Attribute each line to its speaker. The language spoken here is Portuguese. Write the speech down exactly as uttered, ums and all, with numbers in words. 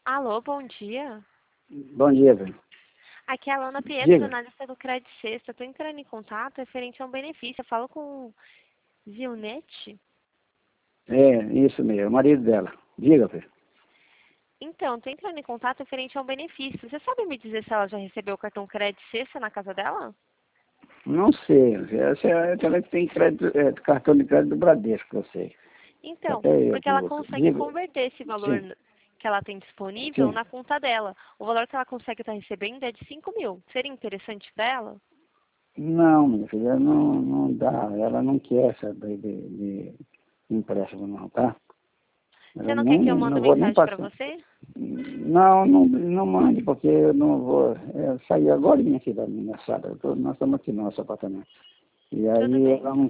Speaker 1: Alô, bom dia.
Speaker 2: Bom dia, velho.
Speaker 1: Aqui é a Alana Pietro,
Speaker 2: Diga.
Speaker 1: analista do Crédito Sexta. Estou entrando em contato referente a um benefício. Eu falo com o Zilnete.
Speaker 2: É, isso mesmo, é o marido dela. Diga, velho.
Speaker 1: Então, estou entrando em contato referente a um benefício. Você sabe me dizer se ela já recebeu o cartão Crédito Sexta na casa dela?
Speaker 2: Não sei, essa é aquela que tem crédito, é, cartão de crédito do Bradesco, eu sei.
Speaker 1: Então,
Speaker 2: Até eu
Speaker 1: porque
Speaker 2: que
Speaker 1: ela
Speaker 2: uso.
Speaker 1: consegue
Speaker 2: Diga.
Speaker 1: converter esse valor
Speaker 2: Sim,
Speaker 1: que ela tem disponível
Speaker 2: sim.
Speaker 1: na conta dela. O valor que ela consegue estar recebendo é de cinco mil. Seria interessante para ela?
Speaker 2: Não, minha filha, não, não dá. Ela não quer saber de, de empréstimo, não, tá?
Speaker 1: Você
Speaker 2: Eu
Speaker 1: não quer que eu
Speaker 2: nem,
Speaker 1: mande
Speaker 2: não vou nem
Speaker 1: mensagem para
Speaker 2: passar.
Speaker 1: você?
Speaker 2: Não, não, não mande, porque eu não vou. Eu saí agora aqui da minha sala. Eu tô, nós estamos aqui no nosso apartamento. E
Speaker 1: Tudo
Speaker 2: aí
Speaker 1: bem.
Speaker 2: ela não